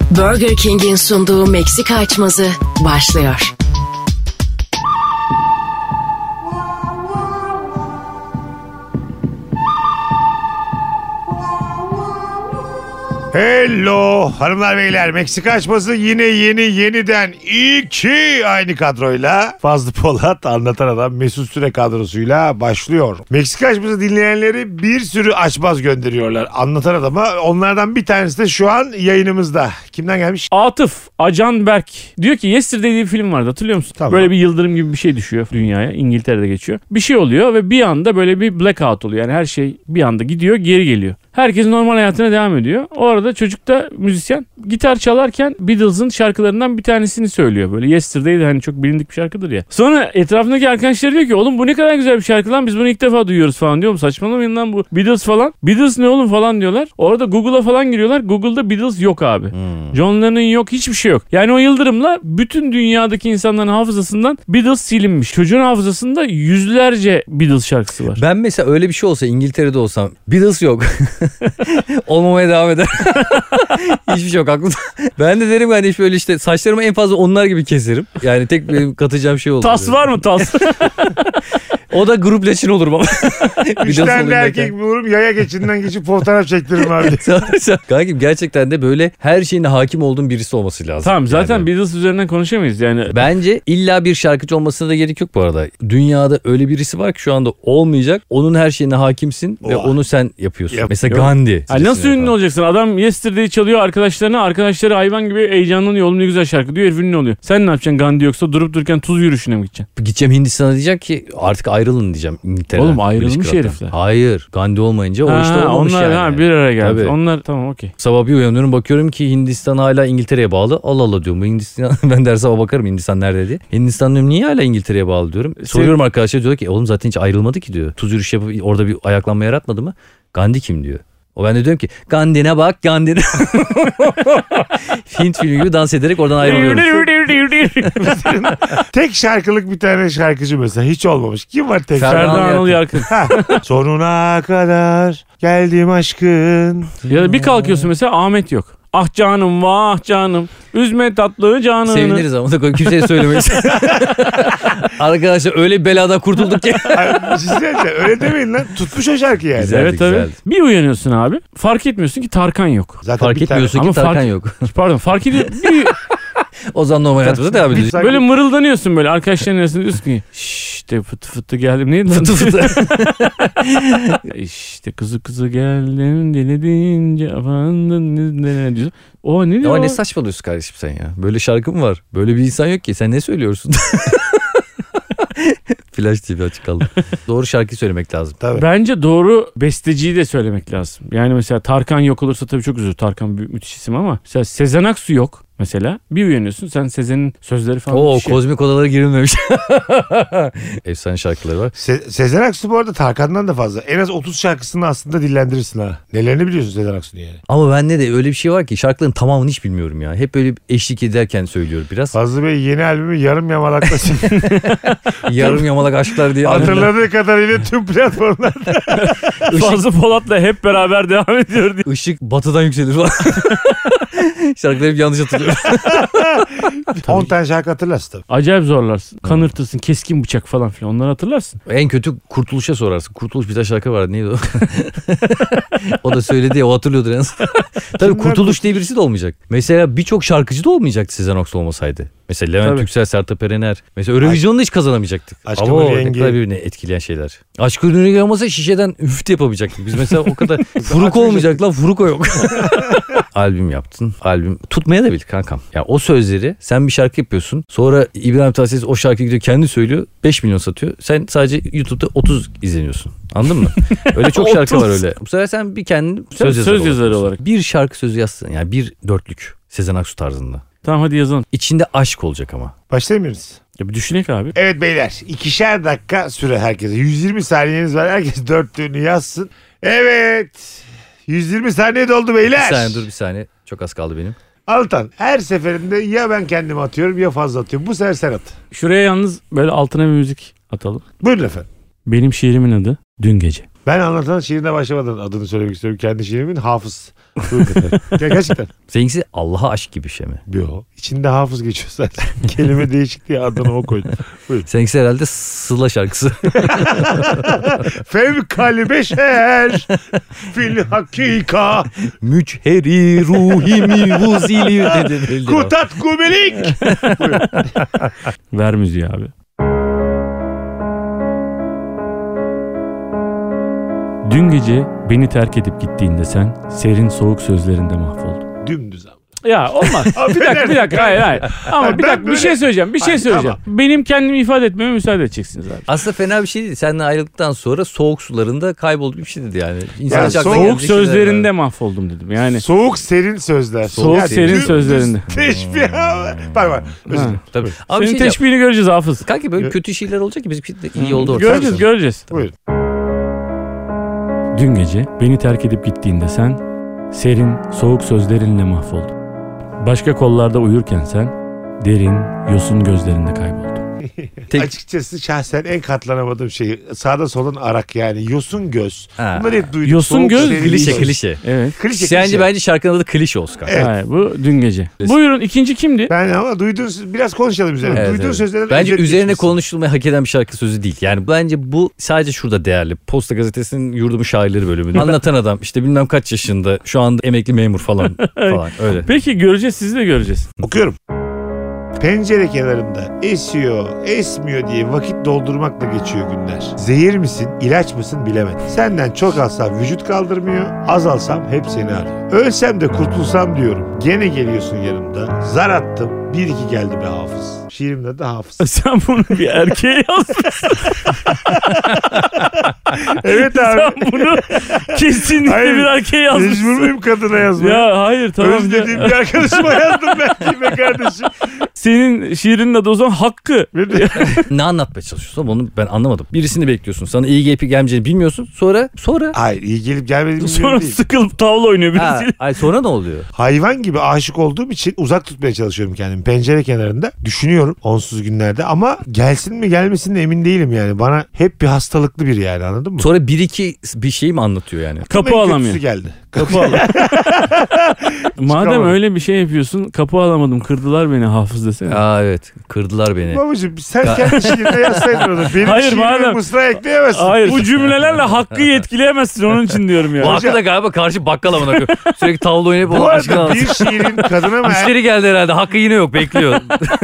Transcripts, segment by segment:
Burger King'in sunduğu Meksika açmazı başlıyor. Hello hanımlar beyler, Meksika açması yine yeniden iki aynı kadroyla Fazlı Polat, Anlatan Adam, Mesut Süre kadrosuyla başlıyor. Meksika açması dinleyenleri bir sürü açmaz gönderiyorlar Anlatan Adam'a. Onlardan bir tanesi de şu an yayınımızda. Kimden gelmiş? Atıf Acanberk diyor ki Yesterday diye bir film vardı, hatırlıyor musun? Tamam. Böyle bir yıldırım gibi bir şey düşüyor dünyaya. İngiltere'de geçiyor. Bir şey oluyor ve bir anda böyle bir blackout oluyor. Yani her şey bir anda gidiyor, geri geliyor. Herkes normal hayatına devam ediyor. O arada çocuk da müzisyen gitar çalarken Beatles'ın şarkılarından bir tanesini söylüyor. Böyle Yesterday de hani çok bilindik bir şarkıdır ya. Sonra etrafındaki arkadaşları diyor ki oğlum bu ne kadar güzel bir şarkı lan, biz bunu ilk defa duyuyoruz falan diyor. Saçmalamayın lan, bu Beatles falan. Beatles ne oğlum falan diyorlar. Orada Google'a falan giriyorlar. Google'da Beatles yok abi. John Lennon yok, hiçbir şey yok. Yani o yıldırımla bütün dünyadaki insanların hafızasından Beatles silinmiş. Çocuğun hafızasında yüzlerce Beatles şarkısı var. Ben mesela öyle bir şey olsa, İngiltere'de olsam, Beatles yok. Olmamaya devam eder. Hiçbir şey yok aklımda. Ben de derim yani böyle işte saçlarımı en fazla onlar gibi keserim. Yani tek benim katacağım şey olur. Tas var mı tas? O da grup leçin olur baba. Üç tane de erkek bulurum, yaya geçinden geçip fotoğraf çektiririm abi. Kankim gerçekten de böyle her şeyine hakim olduğum birisi olması lazım. Tamam zaten yani. Beatles üzerinden konuşamayız yani. Bence illa bir şarkıcı olmasına da gerek yok bu arada. Dünyada öyle birisi var ki şu anda olmayacak. Onun her şeyine hakimsin ve onu sen yapıyorsun. Mesela Yok. Gandhi. Nasıl ünlü olacaksın? Adam Yesterday çalıyor arkadaşlarına. Arkadaşları hayvan gibi heyecanlanıyor. Oğlum ne güzel şarkı diyor. Herif ünlü oluyor. Sen ne yapacaksın Gandhi yoksa durup dururken tuz yürüyüşüne mi gideceksin? Gideceğim Hindistan'a, diyecek ki artık ayrılın diyeceğim İngiltere'den. Oğlum ayrılmış herifler. Hayır. Gandhi olmayınca o işte olmamış onlar, yani. Bir araya geldi. Tabii. Onlar tamam okey. Sabah bir uyanıyorum, bakıyorum ki Hindistan hala İngiltere'ye bağlı. Allah Allah diyorum, bu Hindistan ben de her sabah bakarım Hindistan nerede diye. Hindistan diyorum niye hala İngiltere'ye bağlı diyorum. Soruyorum arkadaşlar, diyor ki oğlum zaten hiç ayrılmadı ki diyor. Tuz yürüyüş yapıp orada bir ayaklanma yaratmadı mı? Gandhi kim diyor. O ben de diyorum ki Gandhi'ne bak Gandhi'ne. Hint filmi gibi dans ederek oradan ayrılıyoruz. Tek şarkılık bir tane şarkıcı mesela hiç olmamış. Kim var tek? Ferdan Anıl Yarkın. Sonuna kadar geldim aşkın. Ya da bir kalkıyorsun mesela Ahmet yok. Ah canım vah canım. Üzme tatlı canını. Seviniriz ama da kimseye söylemeyiz. Arkadaşlar öyle bir beladan kurtulduk ki. Öyle demeyin lan. Tutmuş o şarkı yani. Güzeldi, evet tabii. güzeldi. Bir uyanıyorsun abi. Fark etmiyorsun ki Tarkan yok. Zaten Fark etmiyorsun ki Tarkan yok. Pardon fark ediyor. O zaman normal hayatımıza devam ediyoruz. Böyle mırıldanıyorsun böyle arkadaşların arasında diyorsun ki işte fıtı fıtı geldim. Neydi? Fıtı fıtı. İşte kızı geldim dilediğince afandın ne diyorsun. O ne diyor? Ama ne saçmalıyorsun kardeşim sen ya. Böyle şarkı mı var? Böyle bir insan yok ki. Sen ne söylüyorsun? Flash TV açık kaldı. Doğru şarkıyı söylemek lazım. Tabii. Bence doğru besteciyi de söylemek lazım. Yani mesela Tarkan yok olursa tabii çok üzülür. Tarkan müthiş isim ama mesela Sezen Aksu yok. Mesela bir uyanıyorsun sen Sezen'in sözleri falan. Oo kozmik odalara girilmemiş. Efsane şarkıları var. Sezen Aksu bu arada Tarkan'dan da fazla. En az 30 şarkısını aslında dillendirirsin ha. Nelerini biliyorsun Sezen Aksu'nun yani. Ama bende de öyle bir şey var ki şarkıların tamamını hiç bilmiyorum ya. Hep böyle eşlik ederken söylüyorum biraz. Fazlı Bey yeni albümü yarım yamalakla Yarım yamalak aşklar diye. hatırladığı kadarıyla tüm platformlarda. Fazlı Polat'la hep beraber devam ediyor diye. Işık batıdan yükselir falan. Şarkıları hep yanlış hatırlıyorum. 10 tane şarkı hatırlarsın tabii. Acayip zorlarsın. Kanırtırsın. Keskin bıçak falan filan. Onları hatırlarsın. En kötü Kurtuluş'a sorarsın. Kurtuluş bir tane şarkı vardı. Neydi o? O da söyledi ya, o hatırlıyordur en azından. Tabii Kurtuluş diye birisi de olmayacak. Mesela birçok şarkıcı da olmayacaktı Sezen Aksu olmasaydı. Mesela Levent Tabii. Yüksel, Sertab Erener. Mesela Eurovision'da hiç kazanamayacaktık. Aşkın Ama Nuri ne kadar birbirini etkileyen şeyler. Aşkın Nuri olmasa şişeden üft yapamayacaktık. Biz mesela o kadar furuk olmayacak lan, furuko yok. Albüm yaptın. Albüm tutmaya da bil kankam. Yani o sözleri sen bir şarkı yapıyorsun. Sonra İbrahim Tatlıses o şarkıyı gidiyor kendi söylüyor. 5 milyon satıyor. Sen sadece YouTube'da 30 izleniyorsun. Anladın mı? Öyle çok şarkı var öyle. Bu sefer sen bir kendin söz yazarı olarak. Bir şarkı sözü yazsın. Yani bir dörtlük. Sezen Aksu tarzında. Tamam hadi yazalım. İçinde aşk olacak ama. Başlayamıyoruz. Ya bir düşünek abi. Evet beyler, 2'şer dakika süre herkese. 120 saniyeniz var. Herkes dörtlüğünü yazsın. Evet. 120 saniye doldu beyler. Bir saniye. Çok az kaldı benim. Altan, her seferinde ya ben kendimi atıyorum ya fazla atıyorum. Bu sefer sen at. Şuraya yalnız böyle altına bir müzik atalım. Buyurun efendim. Benim şiirimin adı Dün Gece. Ben anlatan şiirine başlamadan adını söylemek istiyorum. Kendi şiirimin Hafız. Gerçekten. Seninkisi Allah'a aşk gibi bir şey mi? Yok. İçinde hafız geçiyor zaten. Kelime değişik diye adını o koydum. Buyurun. Seninkisi herhalde Sıla şarkısı. Fevkali beşer fil hakika Müçheri ruhimi vuzili dedi. kutat kubelik. Ver müziği abi. Dün gece beni terk edip gittiğinde sen serin soğuk sözlerinde mahvoldun. Dümdüz abi. Ya olmaz. Abi bir dakika. Hayır. Ama Hayır, bir ben dakika böyle- bir şey söyleyeceğim. Hayır, Benim kendimi ifade etmeme müsaade edeceksiniz abi. Aslında fena bir şey değil. Seninle ayrıldıktan sonra soğuk sularında kaybolduk bir şey dedi yani. İnsan Yani hiç aklına soğuk Soğuk gelmeyecek şeyler sözlerinde var. mahvoldum dedim. Yani Soğuk serin sözler. Soğuk, serin dümdüz sözlerinde. Teşbih abi. Bak. Özür dilerim. Tabii. Ama bir senin şey diyeceğim. teşbihini göreceğiz Hafız. Kanki böyle kötü şeyler olacak ki bizimki de iyi oldu ortada. Göreceğiz. Buyurun. Dün gece beni terk edip gittiğinde sen serin soğuk sözlerinle mahvoldun. Başka kollarda uyurken sen derin yosun gözlerinde kayboldun. Tek- Açıkçası şahsen en katlanamadığım şey sağda solun arak yani yosun göz. Ha. Bunları hep duydum. Yosun Soğuk, göz, serin Klişe göz. klişe. Evet. Klişe. Sence bence şarkının adı klişe olsun kanka. Evet. Hayır, bu dün gece. Buyurun ikinci kimdi? Ben ama duyduğun biraz konuşalım üzerine. Evet, Duyduğun evet. sözlerden Bence özet üzerine geçmişsin. konuşulmayı hak eden bir şarkı sözü değil. Yani bence bu sadece şurada değerli. Posta Gazetesi'nin Yurdumun Şairleri bölümünde. Anlatan adam işte bilmem kaç yaşında şu anda emekli memur falan öyle. Peki göreceğiz, sizi de göreceğiz. Okuyorum. Pencere kenarında esiyor, esmiyor diye vakit doldurmakla geçiyor günler. Zehir misin, ilaç mısın bilemedim. Senden çok alsam vücut kaldırmıyor, az alsam hep seni arıyor. Ölsem de kurtulsam diyorum. Gene geliyorsun yanımda. Zar attım, bir iki geldi be Hafız. Şiirimin adı Hafız. Sen bunu bir erkeğe yazmışsın. Evet abi. Sen bunu kesinlikle Hayır, bir erkeğe Mecbur yazmışsın. muyum kadına yazmaya? Ya hayır tamam. Özlediğim bir arkadaşıma yazdım belki be kardeşim. Senin şiirinin adı o zaman Hakkı. Ne anlatmaya çalışıyorsun? Onu ben anlamadım. Birisini bekliyorsun. Sana iyi gelip gelmeyeceğini bilmiyorsun. Sonra Hayır iyi gelip gelmediğini Sonra bilmiyorum değil. sıkılıp tavla oynuyor ha, birisiyle. ay sonra ne oluyor? Hayvan gibi aşık olduğum için uzak tutmaya çalışıyorum kendimi. Pencere kenarında düşünüyorum onsuz günlerde ama gelsin mi gelmesin de emin değilim yani. Bana hep bir hastalıklı biri yani anladın mı? Sonra bir iki bir şey mi anlatıyor yani? Kapı En kötüsü alamıyor. geldi. Kapı alamıyor. Madem Çıkamadım. öyle bir şey yapıyorsun, kapı alamadım, kırdılar beni Hafız desene. Aa evet kırdılar beni. Babacığım sen kendi şiirine yazsaydın onu. Benim Hayır, şiirime madem- mısra ekleyemezsin. Hayır, bu cümlelerle Hakkı'yı etkileyemezsin, onun için diyorum ya. Bu Hakkı da galiba karşı bakkal amına koyayım. Sürekli tavla oynayıp Bu onu aşkına arada alsın. bir şiirin kadına mı? Müşteri geldi herhalde. Hakkı yine yok bekliyor.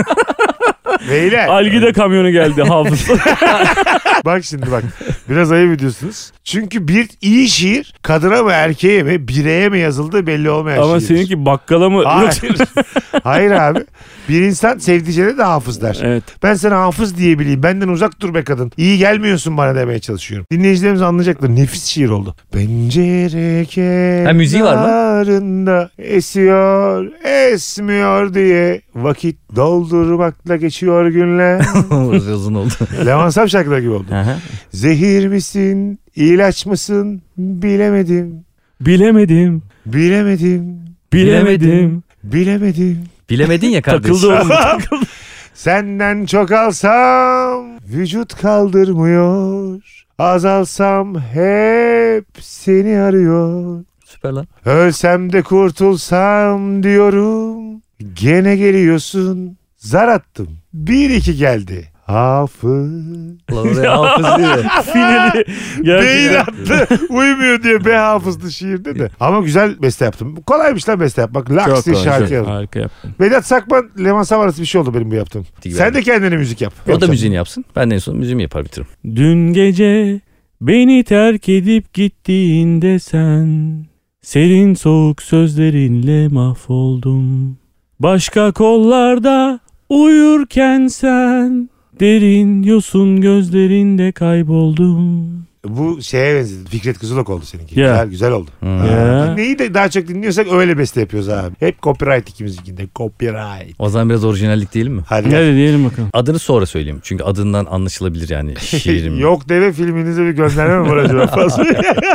Beyler. Algida kamyonu geldi Hafız. Bak şimdi bak. Biraz ayıp ediyorsunuz. Çünkü bir iyi şiir kadına mı erkeğe mi bireye mi yazıldığı belli olmayan Ama şiirdir. seninki bakkala mı? Hayır. Yoksa... Hayır abi. Bir insan sevdiceğine de hafız der. Evet. Ben sana hafız diyebileyim. Benden uzak dur be kadın. İyi gelmiyorsun bana demeye çalışıyorum. Dinleyicilerimiz anlayacaklar. Nefis şiir oldu. Pencere kenarında müziği var mı? esiyor, esmiyor diye vakit doldurmakla geçiyor günler. Uzun oldu. Levan Sam şarkıları gibi oldu. Aha. Zehir misin, ilaç mısın bilemedim. Bilemedim. Bilemedim. Bilemedim. Bilemedim. Bilemedin ya kardeşim. Takıldı oğlum. Takıldı. Senden çok alsam vücut kaldırmıyor. Azalsam hep seni arıyor. Süper lan. Ölsem de kurtulsam diyorum. Gene geliyorsun. Zar attım. Bir iki geldi. Hafız. Lan oraya hafız diyor. Finali. Beyin Gerçekten. attı. Uyumuyor diye be hafızlı şiirde de. Ama güzel beste yaptım. Kolaymış lan beste yapmak. Laks diye şarkı yaptım. Harika yaptın. Vedat Sakman, Leman Sam arası bir şey oldu benim bu yaptığım. Değil Sen mi? de kendine müzik yap. O da müziğini yapsın. Ben de en son müziğimi yapar bitiririm. Dün gece beni terk edip gittiğinde sen serin soğuk sözlerinle mahvoldum. Başka kollarda uyurken sen derin yosun gözlerinde kayboldum. Bu şeye benzedi. Fikret Kızılok oldu seninki. Ya. Güzel, güzel oldu. Ya. Neyi de daha çok dinliyorsak öyle beste yapıyoruz abi. Hep copyright ikimizinkinde. Copyright. O zaman biraz orijinallik değil mi? Hadi gel. Hadi diyelim bakalım. Adını sonra söyleyeyim. Çünkü adından anlaşılabilir yani şiirim. Yok deve filminize bir gönderme mi var acaba fazla?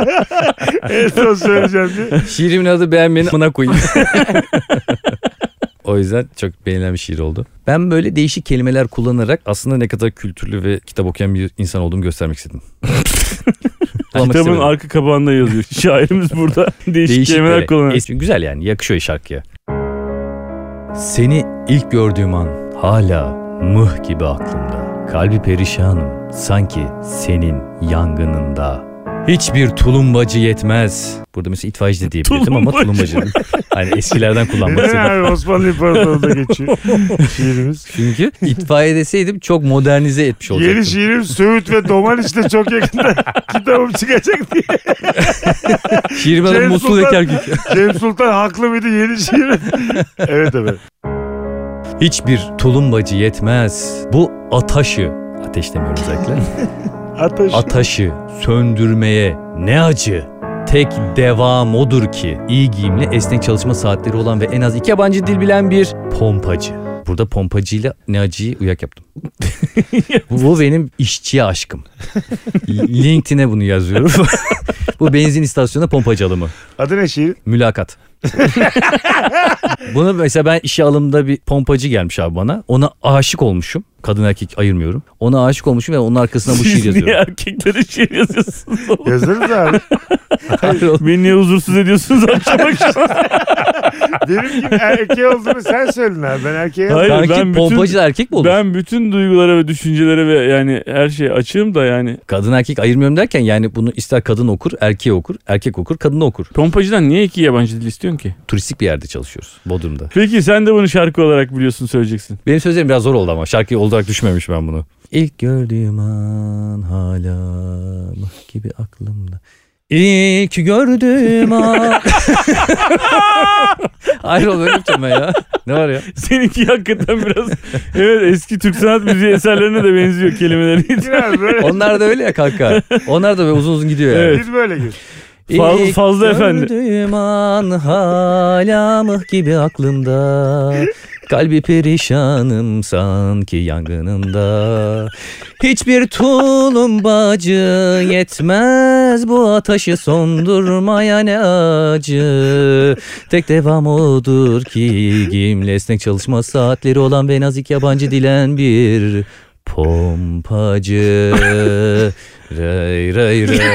En son söyleyeceğim diye. Şiirimin adı beğenmeni amına koyayım. O yüzden çok beğenilen bir şiir oldu. Ben böyle değişik kelimeler kullanarak aslında ne kadar kültürlü ve kitap okuyan bir insan olduğumu göstermek istedim. Kitabın arka kapağında yazıyor. Şairimiz burada değişik kelimeler böyle. kullanıyor. Güzel yani, yakışıyor şarkıya. Seni ilk gördüğüm an hala mıh gibi aklımda. Kalbi perişanım sanki senin yangınında. Hiçbir tulumbacı yetmez. Burada mesela itfaiyeci de diyebilirdim ama tulumbacı. Hani eskilerden kullanmak istedim. Yani Osmanlı İmparatorluğu'nda geçiyor şiirimiz. Çünkü itfaiye deseydim çok modernize etmiş olacaktım. Yeni şiirim Söğüt ve Domaniç'te çok yakında kitabım çıkacak diye. Şiirim adı Musul ve Kerkük. Cem Sultan haklı mıydı yeni şiirim? Evet. Hiçbir tulumbacı yetmez. Bu ataşı, ateş demiyorum özellikle. Ataşı söndürmeye ne acı. Tek devam odur ki iyi giyimli, esnek çalışma saatleri olan ve en az 2 yabancı dil bilen bir pompacı. Burada pompacıyla ne acıyı uyak yaptım. Bu benim işçiye aşkım. LinkedIn'e bunu yazıyorum. Bu benzin istasyonunda pompacı alımı. Adı ne şiir? Mülakat. Bunu mesela ben işe alımda bir pompacı gelmiş abi bana. Ona aşık olmuşum. Kadın erkek ayırmıyorum. Ona aşık olmuşum ve onun arkasına bu şiir yazıyorum. Siz niye erkeklere şiir yazıyorsunuz? Yazarız abi. Beni niye huzursuz ediyorsunuz akşam akşam? Benim gibi erkeği olduğunu sen söyledin abi. Ben erkeğe Hayır, Sanki ben pompacı da erkek mi olur? Ben bütün duygulara ve düşüncelere ve yani her şeye açığım da yani. Kadın erkek ayırmıyorum derken yani bunu ister kadın okur, erkeği okur, erkek okur, kadın okur. Pompacıdan niye 2 yabancı dil istiyorsun ki? Turistik bir yerde çalışıyoruz Bodrum'da. Peki sen de bunu şarkı olarak biliyorsun, söyleyeceksin. Benim sözlerim biraz zor oldu ama şarkıyı olarak düşmemiş ben bunu. İlk gördüğüm an hala mıh gibi aklımda. İlk gördüğüm an. Hayır oğlum öyle yapacağım ben ya. Ne var ya? Seninki hakikaten biraz evet eski Türk sanat müziği eserlerine de benziyor kelimeleri. Biraz böyle. Onlar da öyle ya kanka. Onlar da böyle uzun uzun gidiyor yani. Evet. Biz böyle gir. Fazla efendi. Gördüğüm an hala mıh gibi aklımda. Kalbi perişanım sanki yangınında. Hiçbir tulumbacı yetmez bu ateşi sondurmaya ne acı. Tek devam odur ki giyimli esnek çalışma saatleri olan ve nazik yabancı dilen bir pompacı. Ray ray ray.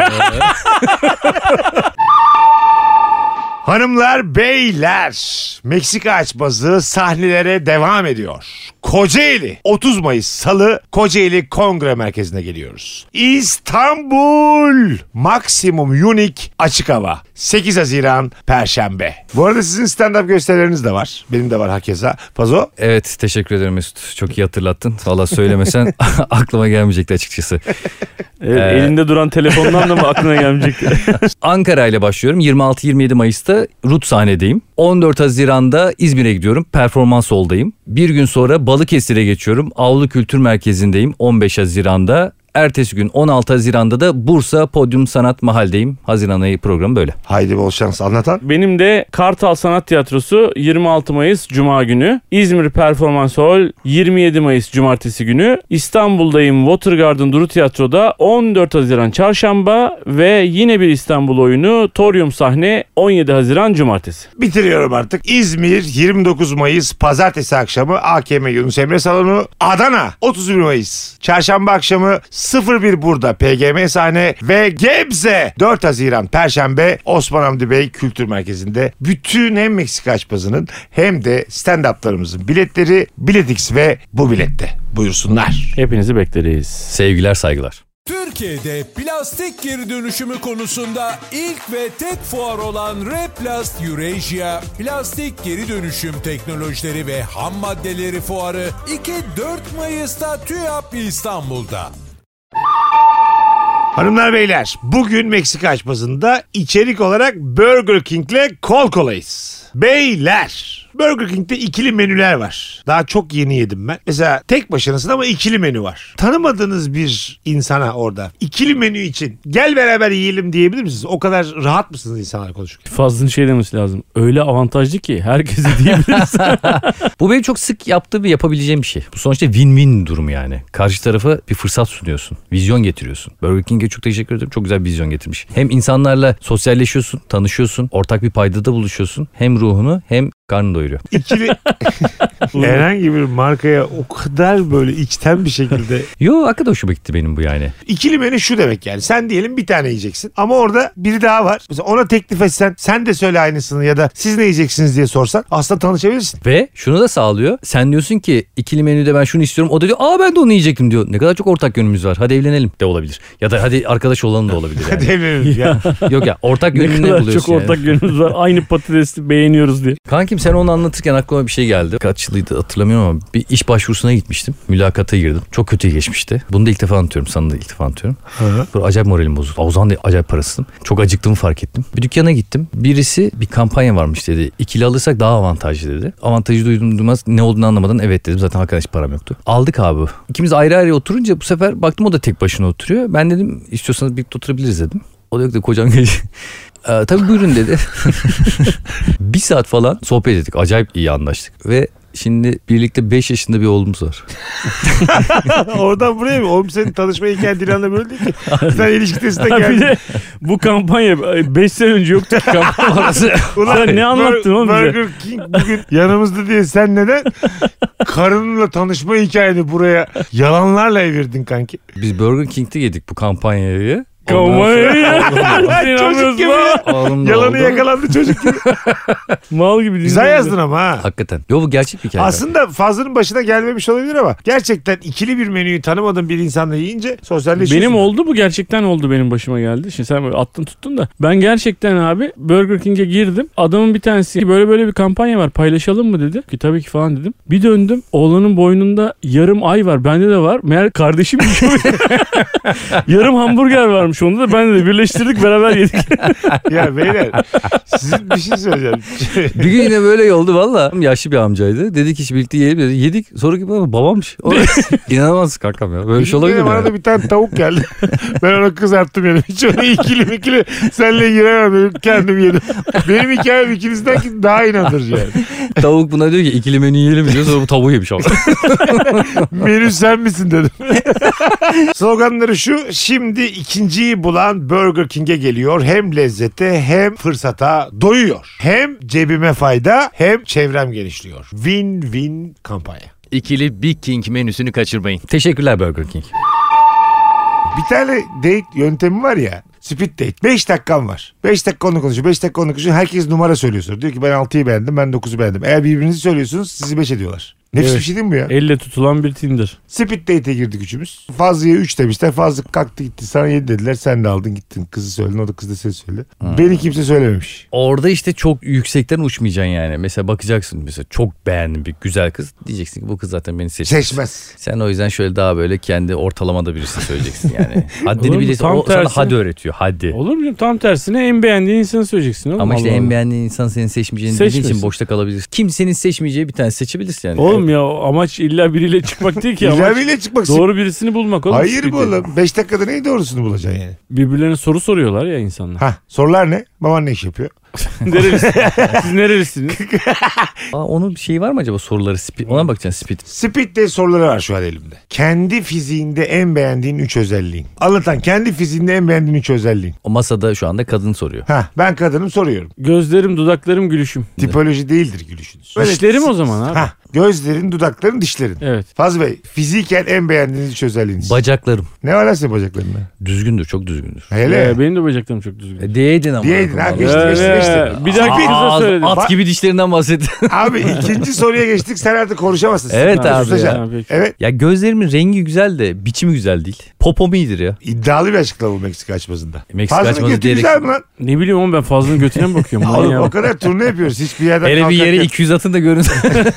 Hanımlar, beyler, Meksika açmazı sahnelere devam ediyor. Kocaeli 30 Mayıs Salı Kocaeli Kongre Merkezi'ne geliyoruz. İstanbul Maksimum Unique Açık Hava 8 Haziran Perşembe. Bu arada sizin stand-up gösterileriniz de var. Benim de var hakeza. Fazo? Evet, teşekkür ederim Mesut. Çok iyi hatırlattın. Valla söylemesen aklıma gelmeyecekti açıkçası. Evet, elinde duran telefondan da mı aklına gelmeyecekti? Ankara ile başlıyorum. 26-27 Mayıs'ta Rut sahnedeyim. 14 Haziran'da İzmir'e gidiyorum. Performans Hall'dayım. Bir gün sonra Balıkesir'e geçiyorum. Avlu Kültür Merkezi'ndeyim 15 Haziran'da. Ertesi gün 16 Haziran'da da Bursa Podyum Sanat Mahal'deyim. Haziran ayı programı böyle. Haydi bol şans, anlatan. Benim de Kartal Sanat Tiyatrosu 26 Mayıs Cuma günü. İzmir Performans Hall 27 Mayıs Cumartesi günü. İstanbul'dayım Watergarden Duru Tiyatro'da 14 Haziran Çarşamba ve yine bir İstanbul oyunu Torium sahne 17 Haziran Cumartesi. Bitiriyorum artık. İzmir 29 Mayıs Pazartesi akşamı AKM Yunus Emre Salonu. Adana 31 Mayıs Çarşamba akşamı 01 burada PGM sahne ve Gebze 4 Haziran Perşembe Osman Hamdi Bey Kültür Merkezi'nde. Bütün hem Meksika açmasının hem de stand-up'larımızın biletleri Biletix ve bu bilette. Buyursunlar. Hepinizi bekleriz. Sevgiler, saygılar. Türkiye'de plastik geri dönüşümü konusunda ilk ve tek fuar olan Replast Eurasia, plastik geri dönüşüm teknolojileri ve ham maddeleri fuarı 2-4 Mayıs'ta TÜYAP İstanbul'da. Hanımlar beyler, bugün Meksika açmasında içerik olarak Burger King'le kol kolayız. Beyler, Burger King'de ikili menüler var. Daha çok yeni yedim ben. Mesela tek başınasın ama ikili menü var. Tanımadığınız bir insana orada ikili menü için gel beraber yiyelim diyebilir misiniz? O kadar rahat mısınız insanlar konuşurken? Fazlının şey demesi lazım. Öyle avantajlı ki herkese diyebiliriz. Bu benim çok sık yaptığım ve yapabileceğim bir şey. Bu sonuçta win-win durum yani. Karşı tarafa bir fırsat sunuyorsun. Vizyon getiriyorsun. Burger King'e çok teşekkür ederim. Çok güzel bir vizyon getirmiş. Hem insanlarla sosyalleşiyorsun, tanışıyorsun, ortak bir paydada buluşuyorsun. Hem ruhunu hem karnını doyuruyor. İkili herhangi bir markaya o kadar böyle içten bir şekilde. Yo hakikaten hoşuma gitti benim bu yani. İkili menü şu demek yani. Sen diyelim bir tane yiyeceksin. Ama orada biri daha var. Mesela ona teklif etsen sen de söyle aynısını ya da siz ne yiyeceksiniz diye sorsan aslında tanışabilirsin. Ve şunu da sağlıyor. Sen diyorsun ki ikili menüde ben şunu istiyorum. O da diyor ben de onu yiyecektim diyor. Ne kadar çok ortak yönümüz var. Hadi evlenelim de olabilir. Ya da hadi arkadaş olalım da olabilir yani. Hadi evlenelim ya. Yok ya ortak Ne yönünü kadar buluyorsun çok yani. ortak yönümüz var. Aynı patatesi beğeniyoruz diye. Kankim sen onu anlatırken aklıma bir şey geldi. Kaç yılıydı hatırlamıyorum ama bir iş başvurusuna gitmiştim. Mülakata girdim. Çok kötü geçmişti. Bunu da ilk defa anlatıyorum. Sana da ilk defa anlatıyorum. Böyle acayip moralim bozuldu. O zaman da acayip parasızdım. Çok acıktığımı fark ettim. Bir dükkana gittim. Birisi bir kampanya varmış dedi. İkili alırsak daha avantajlı dedi. Avantajı duymaz ne olduğunu anlamadan evet dedim. Zaten arkadaş param yoktu. Aldık abi. İkimiz ayrı ayrı oturunca bu sefer baktım o da tek başına oturuyor. Ben dedim istiyorsanız birlikte oturabiliriz dedim. O da yok da kocam geldi. Tabii buyurun dedi. Bir saat falan sohbet ettik. Acayip iyi anlaştık. Ve şimdi birlikte 5 yaşında bir oğlumuz var. Oradan buraya mı? Oğlum senin tanışma hikayen Dilan'la böyle değil ki. Sen ilişki testine Bir geldin. de bu kampanya 5 sene önce yoktu kampanya. Sen ne anlattın oğlum bize? Burger King bugün yanımızda diye sen neden karınla tanışma hikayeni buraya yalanlarla evirdin kanki? Biz Burger King'de yedik bu kampanyayı. Çocuk gibi ya. Oğlum da Yalanı oldu. yakalandı çocuk gibi. Mal gibi. Güzel yazdın ama ha. Hakikaten. Yo bu gerçek bir hikaye. Aslında Fazlı'nın başına gelmemiş olabilir ama gerçekten ikili bir menüyü tanımadığın bir insanla yiyince sosyalleşiyorsun. Benim oldu bu, gerçekten oldu, benim başıma geldi. Şimdi sen böyle attın tuttun da ben gerçekten abi Burger King'e girdim. Adamın bir tanesi böyle bir kampanya var, paylaşalım mı dedi. Ki tabii ki falan dedim. Bir döndüm, oğlanın boynunda yarım ay var, bende de var. Meğer kardeşim yarım hamburger varmış onda da, ben de birleştirdik beraber yedik. Ya beyler sizin bir şey söyleyeceğim. Bir gün yine böyle oldu valla. Yaşlı bir amcaydı. Dedi ki birlikte yiyelim dedi. Yedik. Sonra gibi babammış. İnanılmaz kankam ya. Böyle bir şey olabilir mi? Bana da bir tane tavuk geldi. Ben ona kızarttım yani. Hiç öyle ikili senle giremem. Benim kendim yedim. Benim hikayem ikinizden daha inandırıcı yani. Tavuk buna diyor ki ikili menü yiyelim diyor. Sonra bu tavuğu yemiş ama. Menü sen misin dedim. Sloganları şu: şimdi ikinciyi bulan Burger King'e geliyor. Hem lezzete hem fırsata doyuyor. Hem cebime fayda hem çevrem genişliyor. Win-win kampanya. İkili Big King menüsünü kaçırmayın. Teşekkürler Burger King. Bir tane date yöntemi var ya. Speed date. 5 dakikam var. 5 dakika onu konuşuyor. 5 dakika onu konuşuyor. Herkes numara söylüyor sonra. Diyor ki ben 6'yı beğendim, ben 9'u beğendim. Eğer birbirinizi söylüyorsunuz sizi 5 ediyorlar. Nefis Evet. bir şey değil mi bu ya? Elle tutulan bir Tinder. Speed date'e girdik üçümüz. Fazlı'ya 3 demişler. Fazlı kalktı gitti. Sana 7 dediler. Sen de aldın gittin. Kızı söyledin. O da kız da seni söyledi. Beni kimse söylememiş. Orada işte çok yüksekten uçmayacaksın yani. Mesela bakacaksın mesela çok beğendim bir güzel kız. Diyeceksin ki bu kız zaten beni seçmez. Seçmez. Sen o yüzden şöyle daha böyle kendi ortalamada birisini söyleyeceksin yani. Haddini Olur mu? bilirsin. Tam O sana tersi. hadi öğretiyor. Hadi. Olur mu? Tam tersine en beğendiğin insanı söyleyeceksin. Oğlum. Ama işte Allah en Allah. beğendiğin insan senin seçmeyeceğini bildiğin için Seçmesin. boşta kalabilirsin. Kimsenin seçmeyeceği bir tane seçebilirsin yani. Oğlum ya, amaç illa biriyle çıkmak değil ki. İlla Amaç biriyle çıkmak. doğru birisini bulmak oğlum. Hayır bu Speed'de. oğlum. 5 dakikada neyi doğrusunu bulacaksın yani? Birbirlerine soru soruyorlar ya insanlar. Ha, sorular ne? Baban ne iş yapıyor? Nerelisin? Siz nerelisiniz? Onun bir şeyi var mı acaba soruları? Ona bakacaksın speed. Speed Date soruları var şu an elimde. Kendi fiziğinde en beğendiğin 3 özelliğin. Anlatan kendi fiziğinde en beğendiğin 3 özelliğin. O masada şu anda kadın soruyor. Ha, ben kadınım soruyorum. Gözlerim, dudaklarım, gülüşüm. Tipoloji değildir gülüşünüz. Dişlerim o zaman abi. Ha, gözlerin, dudakların, dişlerin. Evet. Fazıl Bey, fiziken en beğendiğiniz 3 özelliğiniz. Bacaklarım. Ne var lan senin bacaklarında? Düzgündür, çok düzgündür. Hele. Benim de bacaklarım çok düzgün. Diyeydin ama. Diyeydin ha, Vallahi. geçti. Bir dahaki kıza söyledim. At gibi dişlerinden bahset. Abi ikinci soruya geçtik, sen artık konuşamazsın. Evet Sen abi susacaksın. ya. Peki. Evet. Ya gözlerimin rengi güzel de biçimi güzel değil. Popom iyidir ya. İddialı bir açıklama bu Meksika açmasında. Meksika Fazlının açması götü diyerek- güzel mi lan? Ne bileyim oğlum, ben Fazlı'nın götüne mi bakıyorum? Oğlum, Manyak. o kadar turne yapıyoruz. Hiçbir yerden Hele bir yere kalkarken- 200 atın da görün.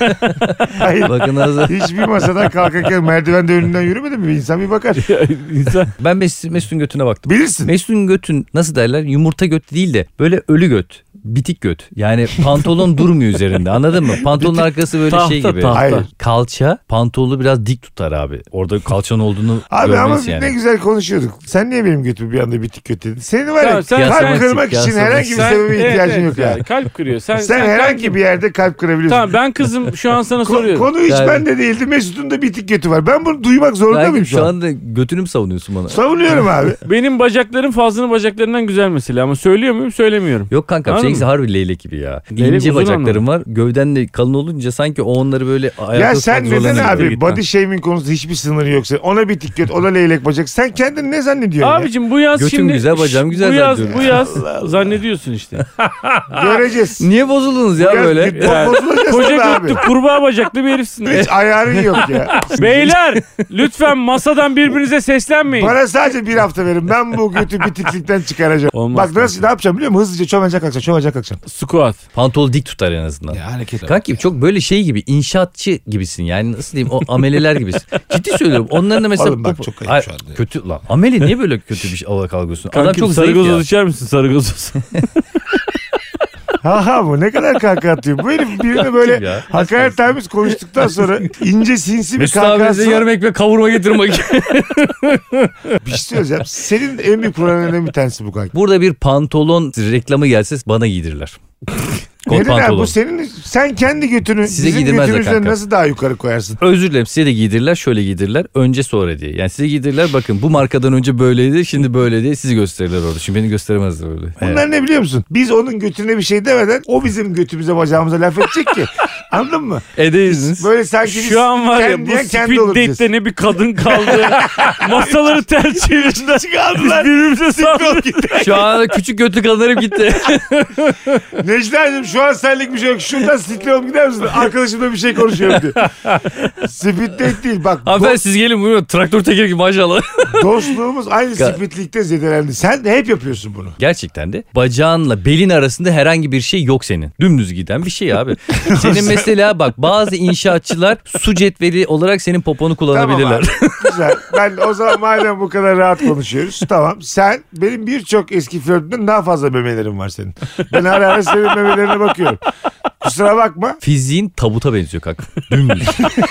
Hayır. Bakın hazır. Hiçbir masadan kalkarken merdivende önünden yürümedin mi? İnsan bir bakar. İnsan Ben Mesut'un götüne baktım. Bilirsin. Mesut'un götün nasıl derler? Yumurta göt değil de böyle ölü göt. Bitik göt. Yani pantolon durmuyor üzerinde, anladın mı? Pantolonun arkası böyle Tahta, şey gibi. tahta. Hayır. Kalça pantolonu biraz dik tutar abi. Orada kalçanın olduğunu Abi ama görmelisin ne yani. güzel konuşuyorduk. Sen niye benim götümü bir anda bitik kötü dedin? Senin var ya Ya sen- kalp sen- kırmak için sen- herhangi bir sebebe ihtiyacın yok ya. Kalp kırıyor. Sen Sen herhangi bir yerde kalp kırabiliyorsun. Tamam, ben kızım şu an sana soruyorum. Konu hiç Yani- bende değildi. Mesut'un da bitik götü var. Ben bunu duymak zorunda Belki mıyım şu şu an? anda götünü mü savunuyorsun bana? Savunuyorum abi. Benim bacaklarım Fazlı'nın bacaklarından güzel mesela, ama söylüyor muyum söylemiyorum. Yok kankam Anladın Seninki harbi leylek gibi ya. Leylek İnce uzun bacakların var. Gövden de kalın olunca sanki o onları böyle ayakta Ya sen tutmak neden zorlanıyor. abi gitmen. body shaming konusunda hiçbir sınırı yoksa ona bir dikkat, ona leylek bacak. Sen kendini ne zannediyorsun ya? Abicim bu yaz Götüm şimdi... güzel, bacağım güzel bu yaz zannediyorum. zannediyorsun işte. Göreceğiz. Niye bozuldunuz ya Biraz böyle? bozulacağız Koca tabii abi. götlü kurbağa bacaklı bir herifsin. Hiç ayarın yok ya. Beyler lütfen masadan birbirinize seslenmeyin. Bana sadece bir hafta verin. Ben bu götü bitiklikten çıkaracağım. Olmaz. Bak nasıl ne yapacağım biliyor musun? Hızlıca çömelcek kalkacağım. Squat. Pantolonu dik tutar en azından. Ya hareket. Kanki çok böyle şey gibi inşaatçı gibisin yani nasıl diyeyim o ameleler gibisin. Ciddi söylüyorum onların da mesela. Oğlum bak çok ayıp Ay, şu anda. kötü lan. Amele niye böyle kötü bir şey olarak algılıyorsun? Adam Kankim çok sarı zayıf gazoz ya. içer misin sarı gazoz? Ha bu ne kadar kahkaha atıyor. Bu herif birini böyle ya? hakaret tabiz konuştuktan sonra ince sinsi bir Mesut abi kahkahası bize var. yarım ekmek kavurma getirmek. Bir şey söyleyeceğim. Senin en büyük problemlerinden bir tanesi bu kanka. Burada bir pantolon reklamı gelse bana giydirirler. Kot Neden abi? pantolon. Bu senin sen kendi götünü Size bizim giydirmezler götümüzden kanka. nasıl daha yukarı koyarsın? Özür dilerim size de giydirirler şöyle giydirirler önce sonra diye. Yani size giydirirler bakın bu markadan önce böyleydi şimdi böyle diye sizi gösterirler orada. Şimdi beni gösteremezler öyle. Bunlar ne biliyor musun? Biz onun götüne bir şey demeden o bizim götümüze bacağımıza laf edecek ki. Anladın mı? Edeyiz. Böyle sanki biz Şu an var ya kendi bu yiyen kendi speed olur diyeceğiz. date'de ne bir kadın kaldı. Masaları ters çevirdiler. Çıkardılar. Birbirimize saldırdık. Şu an küçük götlü kadınlar hep gitti. Necla'cığım şu an senlik bir şey yok. Şuradan sikliyorum gider misin? Arkadaşımla bir şey konuşuyorum diye. Speed date değil. Bak Hanımefendi siz gelin buyurun traktör teker gibi maşallah. dostluğumuz aynı speedlikte zedelendi. Sen de hep yapıyorsun bunu. Gerçekten de bacağınla belin arasında herhangi bir şey yok senin. Dümdüz giden bir şey abi. Senin mesela bak bazı inşaatçılar su cetveli olarak senin poponu kullanabilirler. Tamam abi. Güzel. Ben o zaman madem bu kadar rahat konuşuyoruz. Tamam. Sen benim birçok eski flörtünden daha fazla memelerin var senin. Ben ara ara senin memelerine bakıyorum. Kusura bakma. Fiziğin tabuta benziyor kanka. Dümdüz.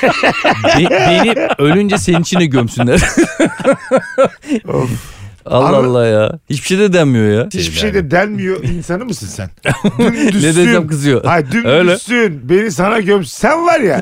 Beni ölünce senin içine gömsünler. Of. Allah Ama- Allah ya. Hiçbir şey de denmiyor ya. Hiçbir şey de denmiyor insanı mısın sen? Ne Dümdüzsün. desem kızıyor. Hayır dümdüzsün. Beni sana sen var ya.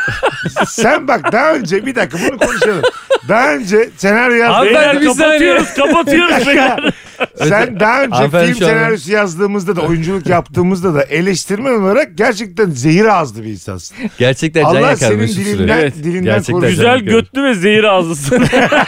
Sen bak daha önce bir dakika bunu konuşalım. Daha önce senaryo yazdın. Abi ben Beyler bir saniye. kapatıyoruz beyler. Sen daha önce Hanımefendi film şu an- senaryosu yazdığımızda da oyunculuk yaptığımızda da eleştirmen olarak gerçekten zehir ağızlı bir insansın. Gerçekten can Allah yakar senin Mesut Süre. dilinden, Evet, dilinden gerçekten korusun. Güzel götlü ve zehir ağzlısın.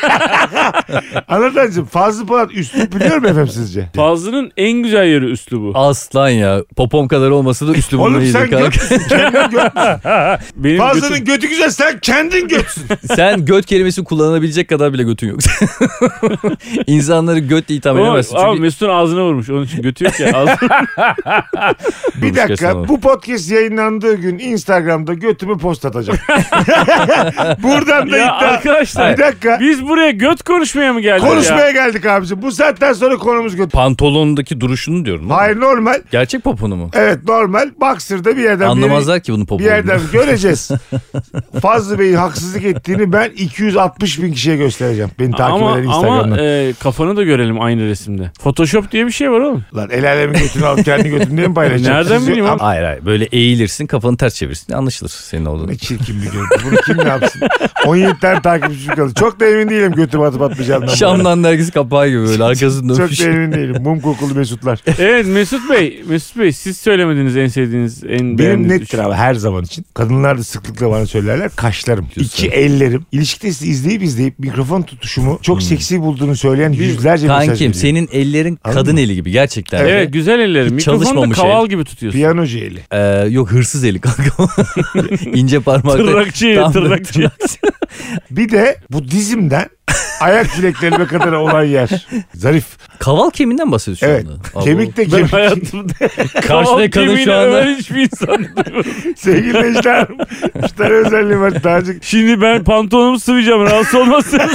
Anlatancığım Fazlı Polat üslup biliyor mu efendim sizce? Fazlı'nın en güzel yeri üslubu. Aslan ya. Popom kadar olmasa da üslubumla Oğlum iyidir sen kanka. göt müsün? Kendin göt müsün? Benim Fazlı'nın götüm- götü güzel sen kendin götsün. Sen göt kelimesini kullanabilecek kadar bile götün yok. İnsanları götle itham edemezsin. Abi Çünkü Mesut'un ağzına vurmuş. Onun için götü yok ya. Ağzına... Bir dakika bu podcast yayınlandığı gün Instagram'da götümü post atacağım. Buradan da ya iddia. arkadaşlar. Bir dakika. Biz buraya göt konuşmaya mı geldik Konuşmaya ya? geldik abicim. Bu saatten sonra konumuz göt. pantolondaki duruşunu diyorum. değil mi? Hayır normal. Gerçek poponu mu? Evet normal. Boxer'da bir yerden Anlamazlar ki bunun bir poponu. yerden göreceğiz. Fazlı Bey'in haksızlık ettiğini ben 260 bin kişiye göstereceğim. Beni takip Ama, eden Instagram'dan. kafanı da görelim aynı resimde. Photoshop diye bir şey var oğlum. Lan el alemin götünü alıp kendi götümü diye mi paylaşacağım? Nereden Siz- bileyim abi? Hayır hayır böyle eğilirsin kafanı ters çevirsin anlaşılır senin olduğunu. Ne çirkin bir görüntü. Bunu kim ne yapsın? 17 tane takipçi kaldı. Çok da emin değilim götümü atıp atmayacağımdan. bu arada. Şam'dan dergisi kapağı gibi böyle arkasında Çok öpüş. da emin değilim. Mum kokulu Mesutlar. Evet Mesut Bey siz söylemediniz en sevdiğiniz en Benim beğendiğiniz nettir abi her zaman için. Kadınlar da sıklıkla bana söylerler. Kaşlarım. Diyorsun. İki ellerim. İlişkide izleyip mikrofon tutuşumu çok seksi bulduğunu söyleyen yüzlerce mesaj Kankim geliyor. senin ellerin Anladın kadın mı? eli gibi gerçekten. Evet güzel ellerim. Hiç Mikrofonu da çalışmamış kaval gibi tutuyorsun. Piyanocu eli. Yok hırsız eli kanka. İnce parmakla. Tırnakçı eli, Tam da tırnakçı. Bir de bu dizimden ayak bileklerime kadar olan yer. Zarif. Kaval kemiğinden bahsediyorsun Evet. şu anda. Allah Kemik de Ben kemik. hayatımda Karşıdaki kaval kadın kemiğini şu anda- öven hiçbir insan duymadım. Sevgili Necla Hanım. 3 tane özelliği var. Daha önce... Şimdi ben pantolonumu sıvayacağım rahatsız olmasın.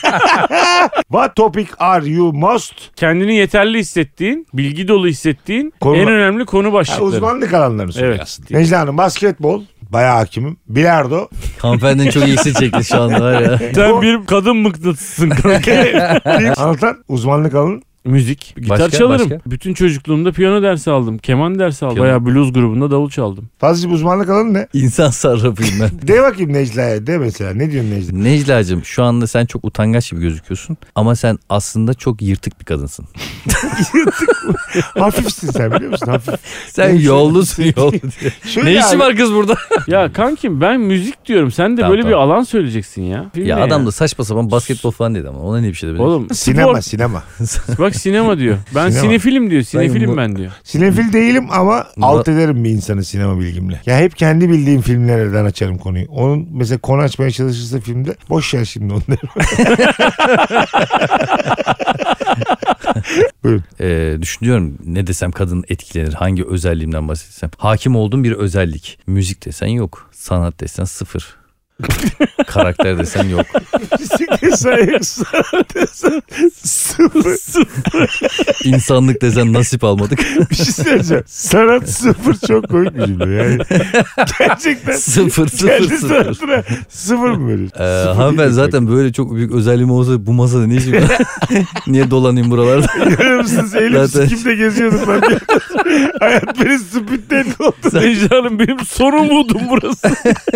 What topic are you most? Kendini yeterli hissettiğin, bilgi dolu hissettiğin Konu- en önemli konu Ha, başlıkları. uzmanlık alanlarını soruyor Evet. aslında. Necla Hanım basketbol. Bayağı hakimim. Bilardo. Hanımefendinin çok iyisi çekti şu anda var ya. Sen bir kadın mıknatısısın kanka. Anlatan uzmanlık alanı Müzik. Gitar Başka, çalarım. başka? Bütün çocukluğumda piyano dersi aldım. Keman dersi aldım. Piyano. Bayağı blues grubunda davul çaldım. Fazlıcığım uzmanlık alanı ne? İnsan sarrafıyım ben. De bakayım Necla'ya. De mesela. Ne diyorsun Necla? Necla'cığım şu anda sen çok utangaç gibi gözüküyorsun. Ama sen aslında çok yırtık bir kadınsın. Hafifsin sen biliyor musun? Hafif. Sen yollusun yollu diye. Şöyle Ne işi abi, var kız burada? Ya kankim ben müzik diyorum. Sen de Tamam, böyle bir tamam. alan söyleyeceksin ya. Film Ya ne adam da saçma sapan basketbol falan dedi ama ona ne bir şey de bilir. Oğlum Sinema spor. Bak sinema diyor. Ben Sinema. sinefilim diyor. Sinefilim bu- ben diyor. Sinefil değilim ama alt ederim bir insanı sinema bilgimle. Ya hep kendi bildiğim filmlerden açarım konuyu. Onun mesela konu açmaya çalışırsa filmde boş ver şimdi onları. Buyurun. Düşünüyorum ne desem kadın etkilenir. Hangi özelliğimden bahsetsem. Hakim olduğum bir özellik. Müzik desen yok. Sanat desen sıfır. Karakter desen yok. Fizik desen yok, sanat desen sıfır. İnsanlık desen nasip almadık. Bir şey söyleyeceğim. Sanat sıfır çok komik bir cümle. Yani gerçekten Sıfır kendi sıfır sıfır. sanatına sıfır mı veriyorsun? Sıfır Hanımefendi değil zaten böyle çok büyük özelliğim olsa bu masada ne işim var? Niye dolanayım buralarda? Görüyor musunuz? Elim Zaten- sikimde geziyordum ben. Hayat beni spitten oldu. Necla Hanım benim sorumluluğum burası.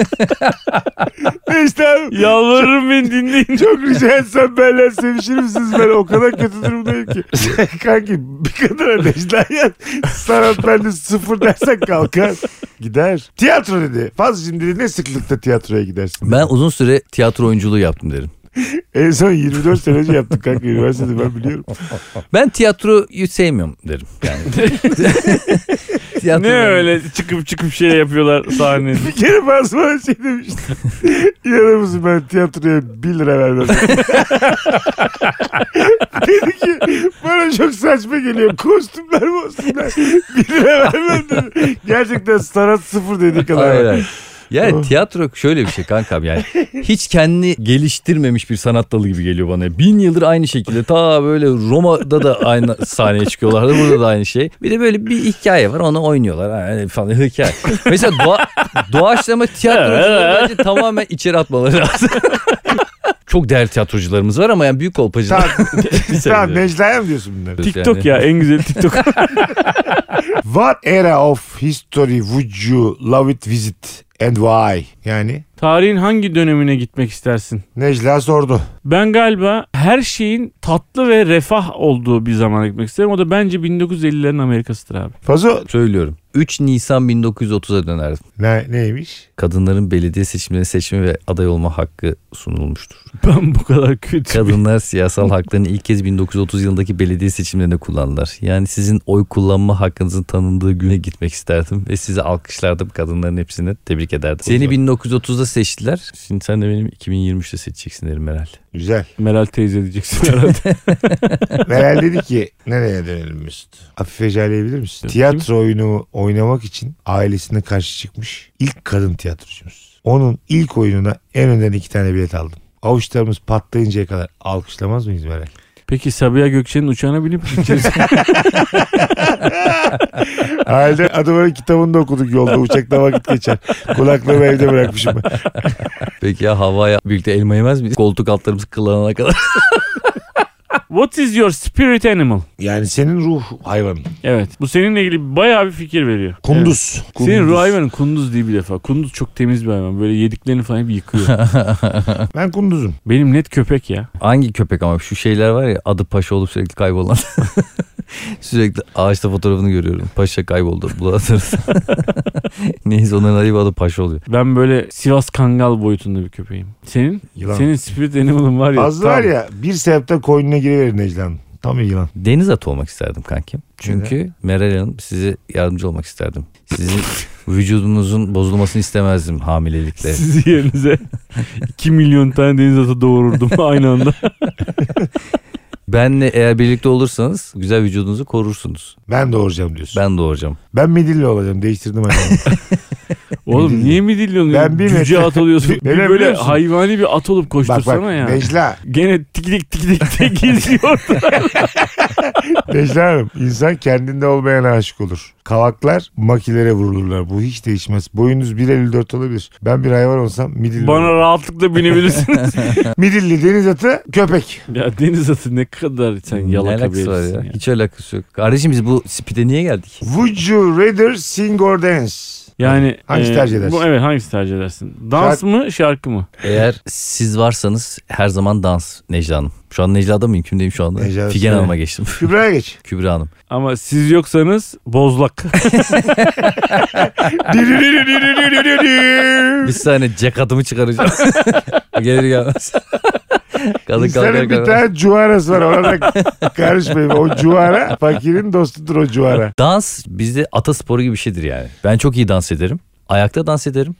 Ne işte abi? Yalvarırım beni dinleyin. Çok rica etsem benimle sevişir misiniz? Ben o kadar kötü durumdayım ki. Kanki bir kadına Necla'ya sanat bende sıfır dersen kalkar. Gider. Tiyatro dedi. Fazlacığım dedi ne sıklıkta tiyatroya gidersin? Ben uzun süre tiyatro oyunculuğu yaptım derim. En son 24 sene önce yaptık kanka üniversitede ben biliyorum. Ben tiyatroyu sevmiyorum derim. Yani. Tiyatro Ne öyle çıkıp şey yapıyorlar sahnede. Bir kere bazı bana şey demişti. İnanır mısın ben tiyatroya 1 lira vermem. Dedi ki bana çok saçma geliyor. Kostümler 1 lira vermem dedi. Gerçekten sanat sıfır dediği kadar. Hayır hayır. Yani tiyatro şöyle bir şey kankam yani. Hiç kendini geliştirmemiş bir sanat dalı gibi geliyor bana. 1000 yıldır aynı şekilde ta böyle Roma'da da aynı sahneye çıkıyorlardı. Burada da aynı şey. Bir de böyle bir hikaye var onu oynuyorlar. Yani falan hikaye. Mesela doğaçlama tiyatrocuları bence tamamen içeri atmaları lazım. Çok değerli tiyatrocularımız var ama yani büyük kolpacılar. Tamam Necla'ya mı diyorsun bunları? TikTok ya en güzel TikTok. What era of history would you love it visit and why? Yani Tarihin hangi dönemine gitmek istersin? Necla sordu. Ben galiba her şeyin tatlı ve refah olduğu bir zamana gitmek isterim. O da bence 1950'lerin Amerika'sıdır abi. Fazo Söylüyorum. 3 Nisan 1930'a dönerdim. neymiş? Kadınların belediye seçimlerine seçme ve aday olma hakkı sunulmuştur. Ben bu kadar kötü. Kadınlar siyasal haklarını ilk kez 1930 yılındaki belediye seçimlerinde kullandılar. Yani sizin oy kullanma hakkınızın tanındığı güne gitmek isterdim ve sizi alkışlardım, kadınların hepsini tebrik ederdim. Seni 1930'da seçtiler. Şimdi sen de benim 2023'te seçeceksin derim Meral. Güzel. Meral teyze diyeceksin herhalde. Meral dedi ki nereye dönelim Mesut? Hafif eceleyebilir misin? Kim? Tiyatro oyunu oynamak için ailesine karşı çıkmış ilk kadın tiyatrocumuz. Onun ilk oyununa en önden 2 tane bilet aldım. Avuçlarımız patlayıncaya kadar alkışlamaz mıyız Meral? Peki Sabiha Gökçen'in uçağına binip gideceğiz. Halde adamın kitabını da okuduk yolda. Uçakta vakit geçer. Kulaklığımı evde bırakmışım ben. Peki ya havaya birlikte elma yemez miyiz? Koltuk altlarımız kıllanana kadar. What is your spirit animal? Yani senin ruh hayvanın. Evet. Bu seninle ilgili bayağı bir fikir veriyor. Kunduz. Evet. Kunduz. Senin ruh hayvanın kunduz değil bir defa. Kunduz çok temiz bir hayvan. Böyle yediklerini falan hep yıkıyor. Ben kunduzum. Benim net köpek ya. Hangi köpek ama şu şeyler var ya adı Paşa olup sürekli kaybolan. Sürekli ağaçta fotoğrafını görüyorum. Paşa kayboldu. Bulatırız. Neyse onların adı Paşa oluyor. Ben böyle Sivas Kangal boyutunda bir köpeğim. Senin? Yılan. Senin spirit animal'ın var ya. Fazla tam. var ya bir sebepten koynuna giriverir Necla'nın. Tam bir yılan. Deniz atı olmak isterdim kankim. Çünkü Meral Hanım size yardımcı olmak isterdim. Sizin vücudunuzun bozulmasını istemezdim hamilelikle. Sizi yerinize 2 milyon tane deniz atı doğururdum aynı anda. Benle eğer birlikte olursanız güzel vücudunuzu korursunuz. Ben doğuracağım diyorsun. Ben doğuracağım. Ben midilli olacağım. Değiştirdim hani. Oğlum Midilli. niye midilli Ben bir Cüce metre- at oluyorsun. Neden Bir biliyor böyle musun? hayvani bir at olup Bak koştursana bak ya. Necla. Gene tik tik geziyor. Necla Hanım insan kendinde olmayan aşık olur. Kavaklar makilere vurulurlar. Bu hiç değişmez. Boyunuz 1.54 olabilir. Ben bir hayvan olsam midilli Bana olurum. rahatlıkla binebilirsiniz. Midilli deniz atı köpek. Ya deniz atı ne kadar sen Ne yalaka alakası var birisin ya? ya. Hiç alakası yok. Kardeşim biz bu speed'e niye geldik? Would you rather sing or dance? Yani Hangisi tercih edersin? Evet, hangisi tercih edersin? Dans mı şarkı mı? Eğer siz varsanız her zaman dans Necla Hanım. Şu an Necla'da mıyım? Kimdeyim şu anda? Necla'da Figen söyle. Hanım'a geçtim. Kübra'ya geç. Kübra Hanım. Ama siz yoksanız bozlak. Bir saniye cekatımı çıkaracağım. Gelir gelmez. Kadın İnsanın bir kalkar. tane cuarası var. Ona da karışmayın. O cuara fakirin dostudur o cuara. Dans bizde atasporu gibi bir şeydir yani. Ben çok iyi dans ederim. Ayakta dans ederim.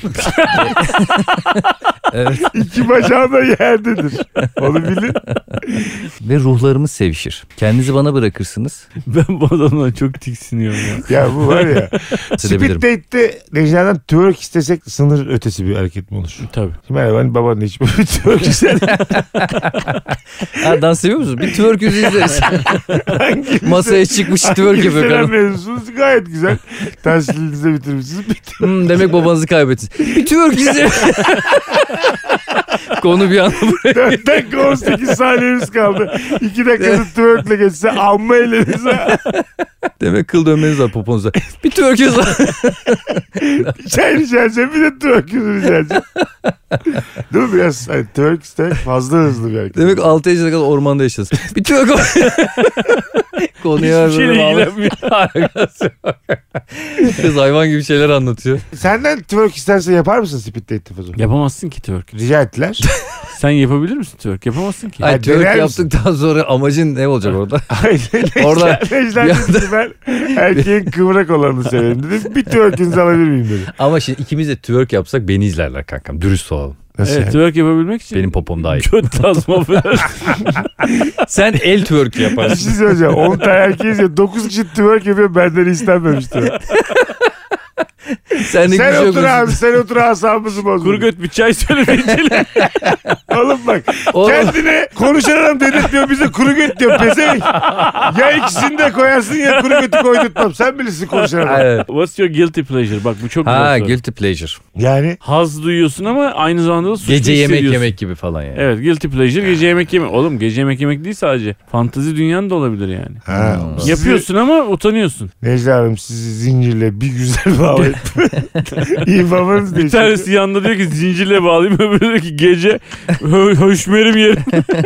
Evet. İki bacağım da yerdedir. Onu bilin. Ve ruhlarımız sevişir. Kendinizi bana bırakırsınız. Ben bu adamdan çok tiksiniyorum ya. Ya bu var ya. Speed Edebilirim. date'te Necla'dan twerk istesek sınır ötesi bir hareket mi olur? Tabii. Şimdi merhaba hani babanın hiç böyle twerk ister. Ha, dans seviyor musun? Bir twerk yüzü izleriz. Masaya çıkmış twerk yapıyor Selam kadın. mevzusunuz gayet güzel. Tahsilinizi bitirmişsiniz. Demek babanızı kaybettiniz. Bir twerk izle. Konu bir anda buraya. 4 dakika 18 saniyemiz kaldı. 2 dakikası twerkle geçse amma eğleniriz ha. Demek kıl dönmeniz var poponuzda. Bir twerk izle. Çay rica edeceğim bir de twerk yüzü rica edeceğim. Değil mi biraz hani twerk istek fazla hızlı bir hareket. Demek 6 yaşına kadar ormanda yaşadınız. Bir twerk. Konuya Hiçbir şeyle böyle bağlı. ilgilenmiyor. Alakası yok. Kız hayvan gibi şeyler anlatıyor. Senden twerk isterse yapar mısın speed date'te Fazo? Yapamazsın ki twerk. Rica ettiler. Sen yapabilir misin twerk? Yapamazsın ki. Hayır, Ha, dener twerk misin? yaptıktan sonra amacın ne olacak orada? Aynen. Orada Necla bir dedi ki ben erkeğin kıvrak olanını severim dedi. Bir twerk'ünüzü alabilir miyim dedi. Ama şimdi ikimiz de twerk yapsak beni izlerler kankam. Dürüst olalım. Nasıl Evet, yani? twerk yapabilmek için. Benim popom daha iyi. Göt tasma falan. Sen el twerk Bir yaparsın. şey söyleyeceğim. 10 tane erkeğiz ya 9 kişi twerk yapıyor benden istenmemişti. Sen de Sen güzel otur yapıyorsun. abi sen otur asabımızı bozma. Kuru göt bir çay söyle bence. Oğlum bak Oğlum. kendine konuşan adam dedirtmiyor bize kuru göt diyor pezevenk. Ya ikisini de koyarsın ya kuru götü koydurtmam. Sen bilirsin konuşan adam. Evet. What's your guilty pleasure? Bak bu çok Ha, güzel soru. guilty pleasure. Yani Haz duyuyorsun ama aynı zamanda da suçlu Gece yemek hissediyorsun. yemek gibi falan yani. Evet, guilty pleasure gece yemek yemek. Oğlum gece yemek yemek değil sadece. Fantezi dünyan da olabilir yani. ha, sizi- Yapıyorsun ama utanıyorsun. Necla Hanım sizi zincirle bir güzel bağlayıp iyi babanız Bir değil. tanesi yanında diyor ki zincirle bağlayayım. Öbürü diyor ki gece höşmerim yerim.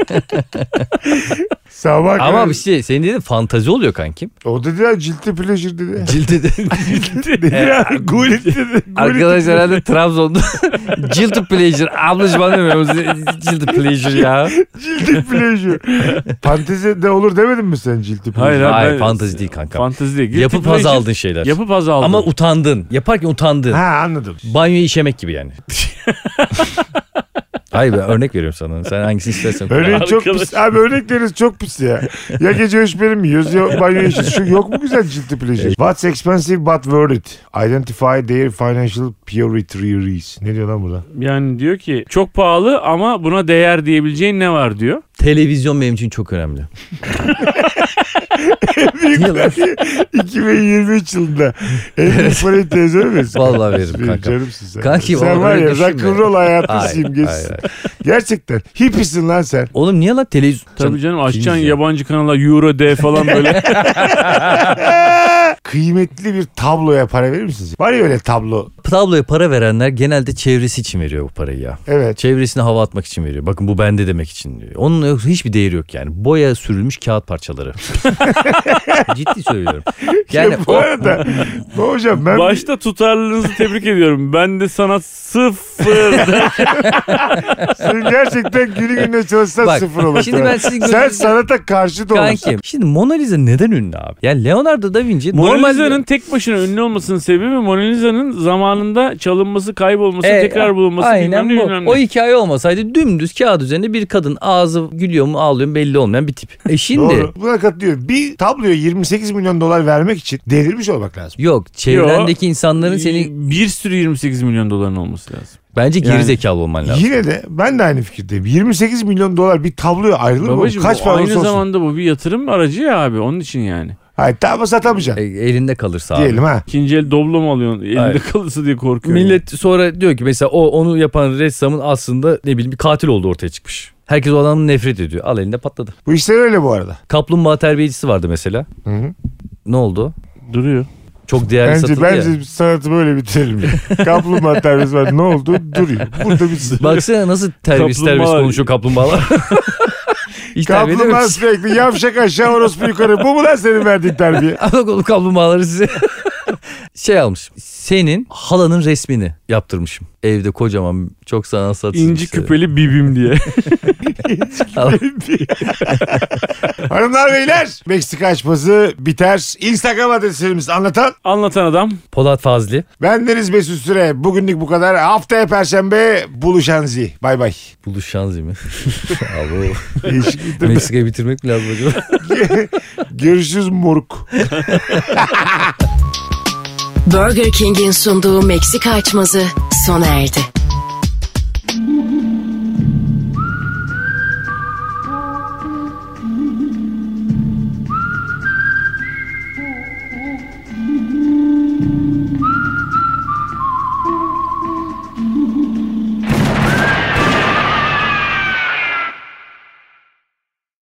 Sabah Ama kadar- bir şey senin dediğin fantazi oluyor kankim. O dedi ya cilti pleasure dedi. Cildi de. Dedi ya gulit dedi. Gulit. Arkadaşlar herhalde Trabzon'da guilty pleasure. Ablacığım anlamıyorum. Guilty pleasure ya. Cilti pleasure. Fantezi de olur demedin mi sen cilti pleasure? Hayır abi. Hayır ben- fantazi değil kanka. Fantezi değil. Guilty Yapıp haz pleasure- aldığın şeyler. Yapıp haz aldın. Ama utandın. Yaparken utandın. Ha anladım. Banyoyu işemek gibi yani. Hayır ben örnek veriyorum sana. Sen hangisini istersen. Örneğin çok Arkadaş. pis. Abi örnekleriniz çok pis ya. Ya gece höşmerim yiyoruz ya banyo işi. Şu yok mu güzel cilti pleasure? What's expensive but worth it? Identify their financial priorities. Ne diyor lan burada? Yani diyor ki çok pahalı ama buna değer diyebileceğin ne var diyor. Televizyon benim için çok önemli. Büyük 2023 yılında en büyük parayı televizyon verirsin. Vallahi veririm kanka. Canımsın sen. Kanki, sen o var öyle ya düşünme. rock'n'roll hayatın Hayır, simgesisin. hayır. Gerçekten. Hippisin lan sen. Oğlum niye lan televizyon? Tabii canım açacaksın Kimsin? yabancı kanallar Euro D falan böyle. Kıymetli bir tabloya para verir misiniz? Var ya öyle tablo. Tabloya para verenler genelde çevresi için veriyor bu parayı ya. Evet. Çevresine hava atmak için veriyor. Bakın bu bende demek için diyor. Onun yoksa hiçbir değeri yok yani. Boya sürülmüş kağıt parçaları. Ciddi söylüyorum. Yani bu arada bu hocam ben Başta tutarlılığınızı tebrik ediyorum. Ben de sanat sıfır. sen gerçekten günü gününe çalışsan Bak, sıfır olur. şimdi ben sizin Sen gözünüzde- sanata karşı da olursun. kankim. Şimdi Mona Lisa neden ünlü abi? Yani Leonardo da Vinci Mona normalde... Lisa'nın tek başına ünlü olmasının sebebi Mona Lisa'nın zamanında çalınması, kaybolması, tekrar bulunması. Aynen bilmem ne, bu. bilmem ne. O hikaye olmasaydı dümdüz kağıt üzerinde bir kadın ağzı gülüyor mu ağlıyor mu belli olmayan bir tip. Şimdi Doğru. Buna katılıyorum. Bir tabloya 28 milyon dolar vermek için delirmiş olmak lazım. yok çevrendeki insanların seni bir sürü 28 milyon doların olması lazım. bence geri Yani- zekalı olman lazım. Yine de ben de aynı fikirdeyim. 28 milyon dolar bir tabloya ayrılır mı? Babacım Kaç bu para aynı olursa olsun. zamanda bu bir yatırım aracı ya abi onun için yani. Hayır tamam satamayacaksın. Elinde kalırsa abi. Diyelim ha. İkinci el doblo mu alıyorsun? Elinde Hayır. kalırsa diye korkuyorum. Millet sonra diyor ki mesela onu yapan ressamın aslında ne bileyim bir katil olduğu ortaya çıkmış. Herkes o adamın nefret ediyor. Al elinde patladı. Bu işler öyle bu arada. Kaplumbağa terbiyecisi vardı mesela. Hı. Ne oldu? Duruyor. Çok değerli satıldı Bence ya. sanatı böyle bitirelim. Kaplumbağa terbiyesi var. Ne oldu? Duruyor. Burada bitsin. Baksana nasıl terbiyesiz Kaplumbağa- konuşuyor kaplumbağalar. Hiç terbiye Kaplumbağa dememiş. sürekli yavşak aşağı orospu yukarı. Bu mu lan senin verdiğin terbiye? Alak oğlum kaplumbağaları size. Şey almış. Senin halanın resmini yaptırmışım. Evde kocaman çok sanatsal. İnci küpeli bibim diye. Hanımlar beyler, Meksika açması biter. Instagram adreslerimiz anlatan. Anlatan adam. Polat Fazlı. Bendeniz Mesut Süre. Bugünlük bu kadar. Haftaya Perşembe buluşanzi. Bay bay. Buluşacağız değil mi? Alo. Değişik bir- Meksika'yı bitirmek mi lazım acaba? Görüşürüz moruk. Burger King'in sunduğu Meksika açmazı sona erdi.